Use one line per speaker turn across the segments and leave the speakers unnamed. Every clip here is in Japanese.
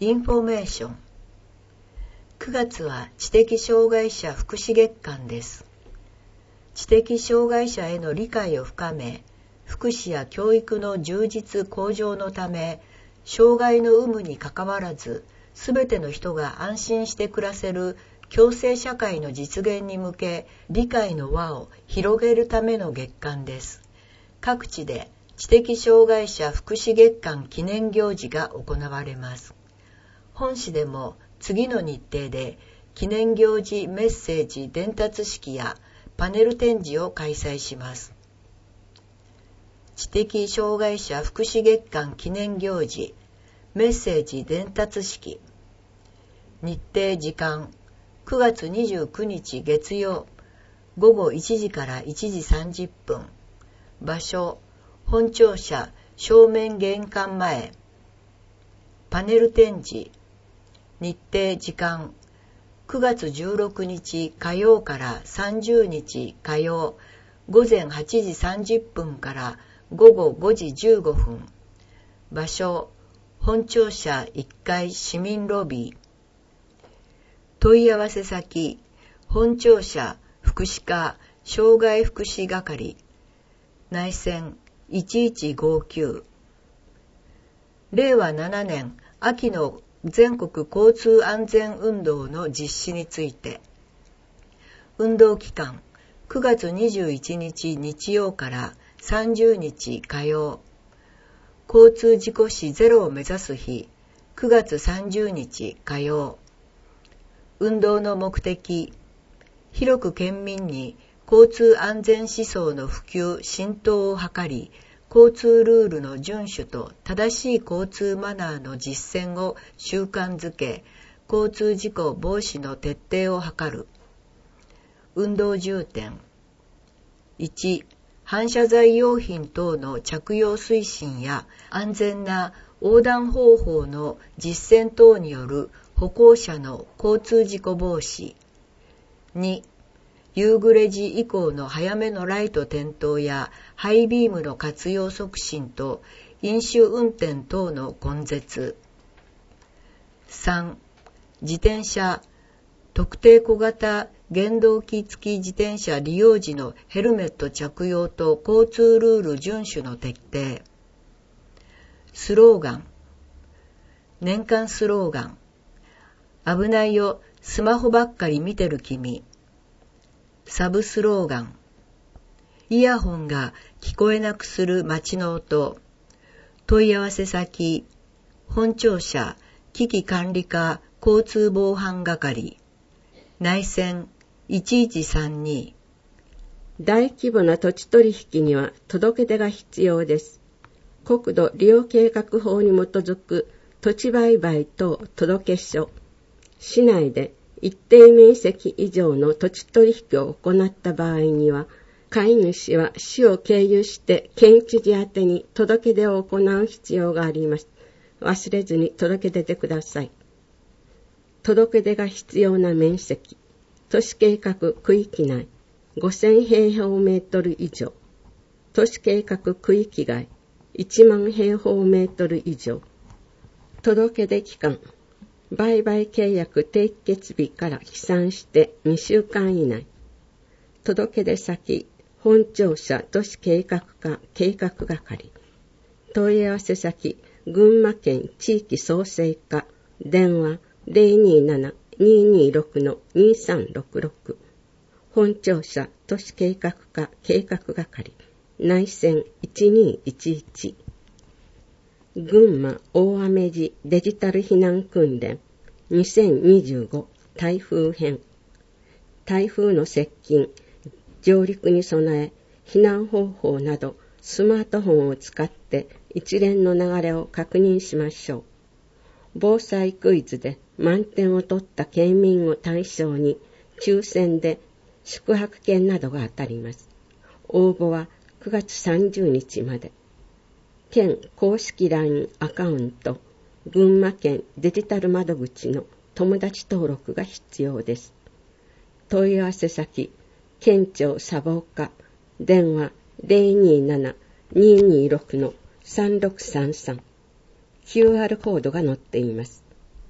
インフォメーション。9月は知的障害者福祉月間です。知的障害者への理解を深め、福祉や教育の充実向上のため、障害の有無にかかわらず、すべての人が安心して暮らせる共生社会の実現に向け、理解の輪を広げるための月間です。各地で知的障害者福祉月間記念行事が行われます。本市でも次の日程で記念行事メッセージ伝達式やパネル展示を開催します。知的障害者福祉月間記念行事メッセージ伝達式。日程時間9月29日月曜午後1時から1時30分。場所本庁舎正面玄関前。パネル展示。日程時間9月16日火曜から30日火曜午前8時30分から午後5時15分。場所本庁舎1階市民ロビー。問い合わせ先本庁舎福祉課障害福祉係内線1159。令和7年秋の全国交通安全運動の実施について。運動期間9月21日日曜から30日火曜。交通事故死ゼロを目指す日9月30日火曜。運動の目的、広く県民に交通安全思想の普及浸透を図り、交通ルールの遵守と正しい交通マナーの実践を習慣づけ、交通事故防止の徹底を図る。運動重点。1、反射材用品等の着用推進や安全な横断方法の実践等による歩行者の交通事故防止。2、夕暮れ時以降の早めのライト点灯やハイビームの活用促進と飲酒運転等の根絶。3、自転車、特定小型原動機付き自転車利用時のヘルメット着用と交通ルール遵守の徹底。スローガン。年間スローガン。危ないよ、スマホばっかり見てる君。サブスローガン。イヤホンが聞こえなくする街の音。問い合わせ先。本庁舎危機管理課交通防犯係。内線1132。
大規模な土地取引には届け出が必要です。国土利用計画法に基づく土地売買等届書。市内で一定面積以上の土地取引を行った場合には、買い主は市を経由して県知事宛てに届け出を行う必要があります。忘れずに届け出てください。届け出が必要な面積、都市計画区域内5000平方メートル以上、都市計画区域外1万平方メートル以上。届け出期間、売買契約締結日から起算して2週間以内。届け出先、本庁舎都市計画課計画係。問い合わせ先、群馬県地域創生課。電話 027-226-2366。本庁舎都市計画課計画係。内線1211。群馬大雨時デジタル避難訓練2025台風編。台風の接近、上陸に備え、避難方法などスマートフォンを使って一連の流れを確認しましょう。防災クイズで満点を取った県民を対象に抽選で宿泊券などが当たります。応募は9月30日まで。県公式 LINE アカウント、群馬県デジタル窓口の友達登録が必要です。問い合わせ先、県庁砂防課、電話 027-226-3633。QR コードが載っています。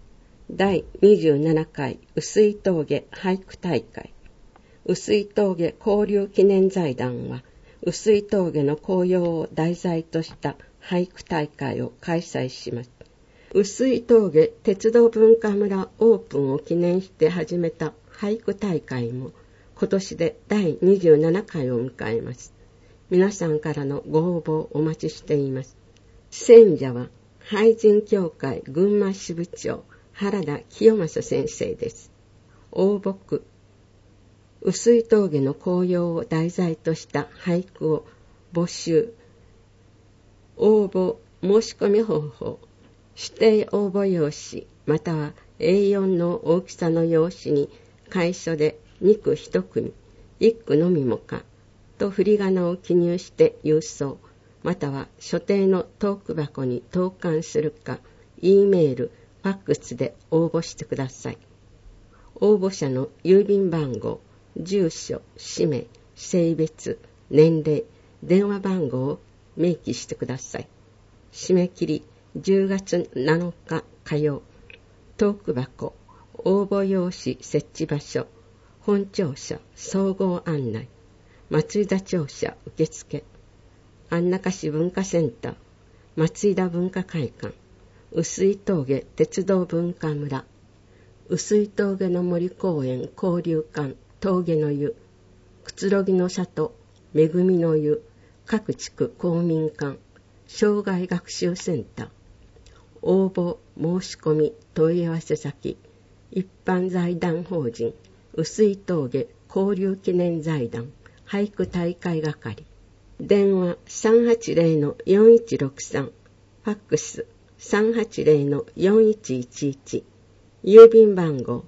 第27回碓氷峠俳句大会。碓氷峠交流記念財団は、碓氷峠の紅葉を題材とした俳句大会を開催します。碓氷峠鉄道文化村オープンを記念して始めた俳句大会も、今年で第27回を迎えます。皆さんからのご応募をお待ちしています。選者は、俳人協会群馬支部長、原田清正先生です。応募句。碓氷峠の紅葉を題材とした俳句を募集。応募申し込み方法。指定応募用紙または A4 の大きさの用紙に楷書で2句1組、1句のみもかと振り仮名を記入して郵送、または所定のトーク箱に投函するか、Eメール、ファックスで応募してください。応募者の郵便番号、住所、氏名、性別、年齢、電話番号を明記してください。締め切り10月7日火曜。トーク箱、応募用紙設置場所、本庁舎総合案内、松井田庁舎受付、安中市文化センター、松井田文化会館、碓氷峠鉄道文化村、碓氷峠の森公園交流館峠の湯、くつろぎの里恵みの湯、各地区公民館、障害学習センター。応募申し込み問い合わせ先、一般財団法人碓氷峠交流記念財団俳句大会係。電話 380-4163、ファックス 380-4111、郵便番号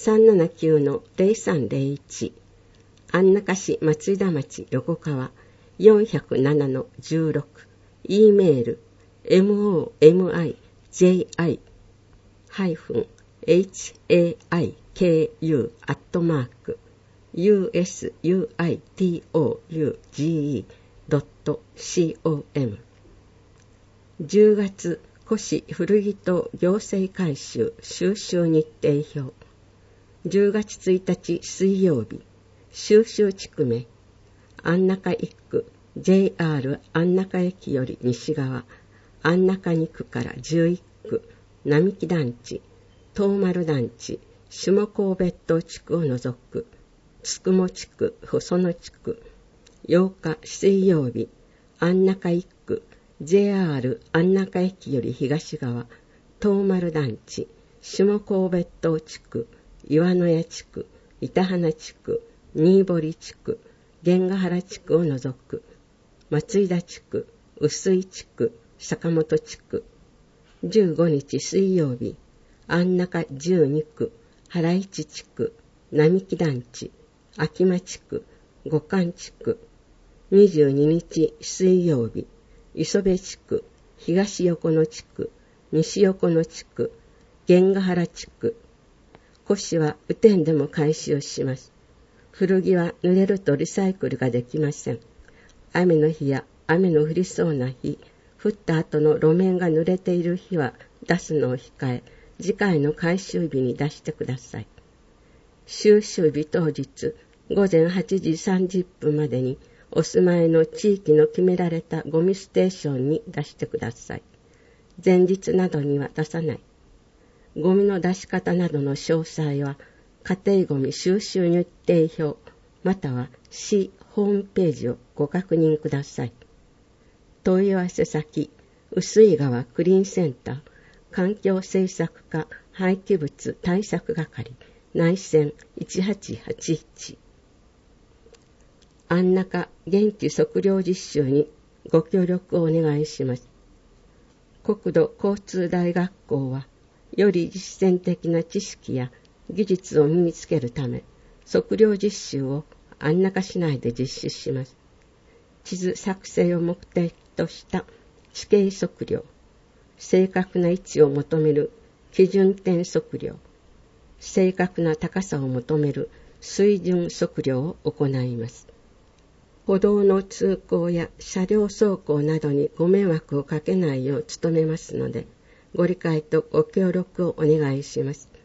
379-0301、安中市松井田町横川 407-16、E メール momi-haiku@usuitoge.com。 10月古紙古着と行政改修収集日程表。10月1日水曜日、収集地区名、安中1区 JR 安中駅より西側、安中2区から11区、並木団地、東丸団地、下神別当地区を除く、つくも地区、細野地区、8日水曜日、安中1区、JR 安中駅より東側、東丸団地、下神別当地区、岩野谷地区、板花地区、新堀地区、源ヶ原地区を除く、松井田地区、碓氷地区、坂本地区。15日水曜日、安中12区、原市地区、並木団地、秋間地区、五関地区。22日水曜日、磯部地区、東横野地区、西横野地区、源ヶ原地区。古紙は雨天でも回収します。古着は濡れるとリサイクルができません。雨の日や雨の降りそうな日、降った後の路面が濡れている日は出すのを控え、次回の回収日に出してください。収集日当日午前8時30分までにお住まいの地域の決められたゴミステーションに出してください。前日などには出さない。ゴミの出し方などの詳細は家庭ゴミ収集日程表または市ホームページをご確認ください。問い合わせ先、碓氷川クリーンセンター環境政策課廃棄物対策係内線1881。安中元気測量実習にご協力をお願いします。国土交通大学校はより実践的な知識や技術を身につけるため、測量実習を安中市内で実施します。地図作成を目的とした地形測量、正確な位置を求める基準点測量、正確な高さを求める水準測量を行います。歩道の通行や車両走行などにご迷惑をかけないよう努めますので、ご理解とご協力をお願いします。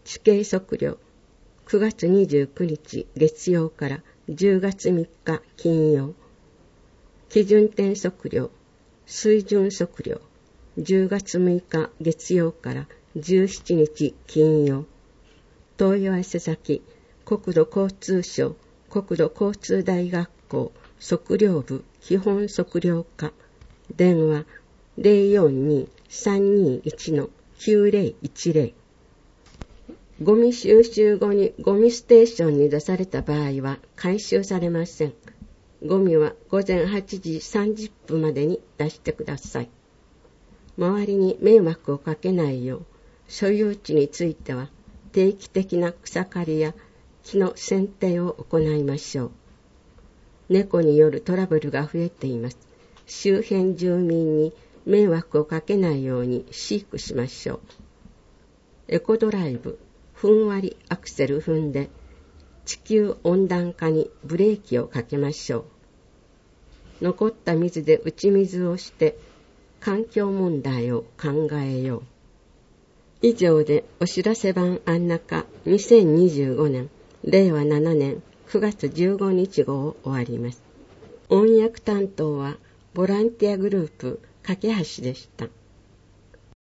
地形測量、9月29日月曜から10月3日金曜。基準点測量、水準測量、10月6日月曜から17日金曜。問い合わせ先、国土交通省国土交通大学校測量部基本測量課。電話 042-321-9010。ゴミ収集後にゴミステーションに出された場合は回収されません。ゴミは午前8時30分までに出してください。周りに迷惑をかけないよう、所有地については定期的な草刈りや木の剪定を行いましょう。猫によるトラブルが増えています。周辺住民に迷惑をかけないように飼育しましょう。エコドライブ、ふんわりアクセル踏んで、地球温暖化にブレーキをかけましょう。残った水で打ち水をして環境問題を考えよう。以上でお知らせ版安中2025年令和7年9月15日号を終わります。音訳担当はボランティアグループ架け橋でした。